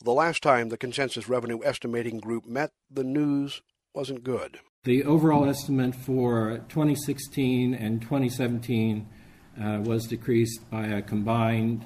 The last time the Consensus Revenue Estimating Group met, the news wasn't good. The overall estimate for 2016 and 2017 was decreased by a combined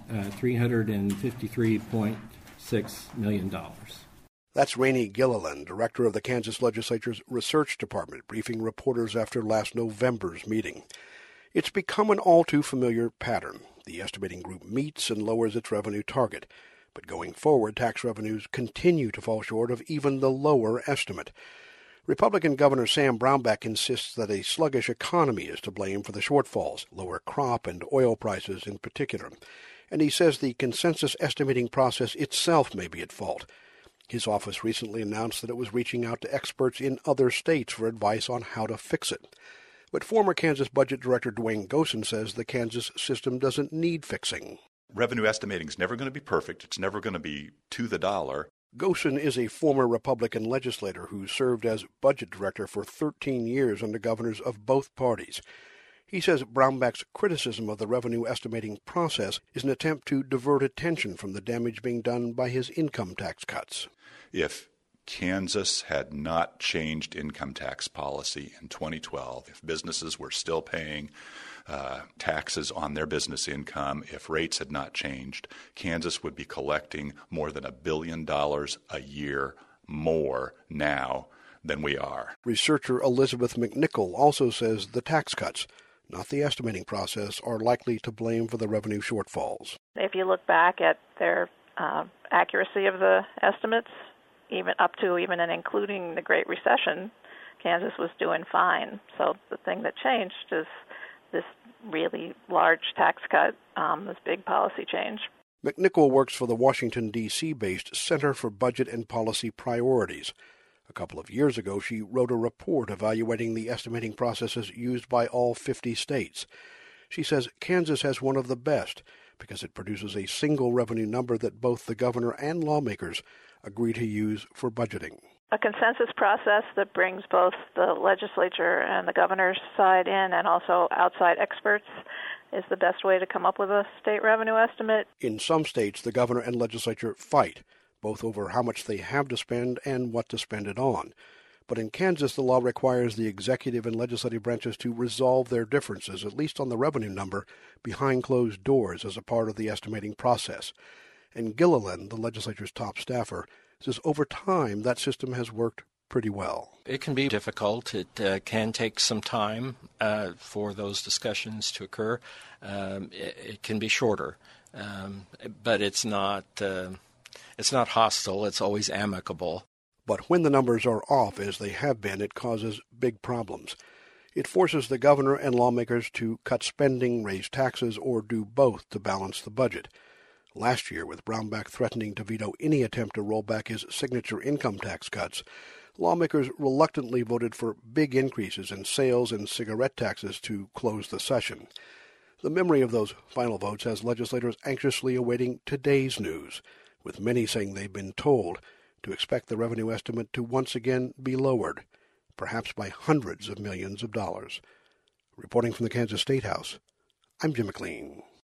$353.6 million. That's Rainey Gilliland, director of the Kansas Legislature's Research Department, briefing reporters after last November's meeting. It's become an all-too-familiar pattern. The estimating group meets and lowers its revenue target. But going forward, tax revenues continue to fall short of even the lower estimate. Republican Governor Sam Brownback insists that a sluggish economy is to blame for the shortfalls, lower crop and oil prices in particular. And he says the consensus estimating process itself may be at fault. His office recently announced that it was reaching out to experts in other states for advice on how to fix it. But former Kansas Budget Director Dwayne Gosen says the Kansas system doesn't need fixing. Revenue estimating is never going to be perfect. It's never going to be to the dollar. Gosen is a former Republican legislator who served as budget director for 13 years under governors of both parties. He says Brownback's criticism of the revenue estimating process is an attempt to divert attention from the damage being done by his income tax cuts. If Kansas had not changed income tax policy in 2012, if businesses were still paying taxes on their business income, if rates had not changed, Kansas would be collecting more than $1 billion a year more now than we are. Researcher Elizabeth McNichol also says the tax cuts, not the estimating process, are likely to blame for the revenue shortfalls. If you look back at their accuracy of the estimates, even up to even and including the Great Recession, Kansas was doing fine. So the thing that changed is this really large tax cut, this big policy change. McNichol works for the Washington, D.C.-based Center for Budget and Policy Priorities. A couple of years ago, she wrote a report evaluating the estimating processes used by all 50 states. She says Kansas has one of the best because it produces a single revenue number that both the governor and lawmakers agree to use for budgeting. A consensus process that brings both the legislature and the governor's side in and also outside experts is the best way to come up with a state revenue estimate. In some states, the governor and legislature fight, both over how much they have to spend and what to spend it on. But in Kansas, the law requires the executive and legislative branches to resolve their differences, at least on the revenue number, behind closed doors as a part of the estimating process. And Gilliland, the legislature's top staffer, says over time that system has worked pretty well. It can be difficult. It can take some time for those discussions to occur. It can be shorter, but it's not hostile. It's always amicable. But when the numbers are off, as they have been, it causes big problems. It forces the governor and lawmakers to cut spending, raise taxes, or do both to balance the budget. Last year, with Brownback threatening to veto any attempt to roll back his signature income tax cuts, lawmakers reluctantly voted for big increases in sales and cigarette taxes to close the session. The memory of those final votes has legislators anxiously awaiting today's news, with many saying they've been told to expect the revenue estimate to once again be lowered, perhaps by hundreds of millions of dollars. Reporting from the Kansas State House, I'm Jim McLean.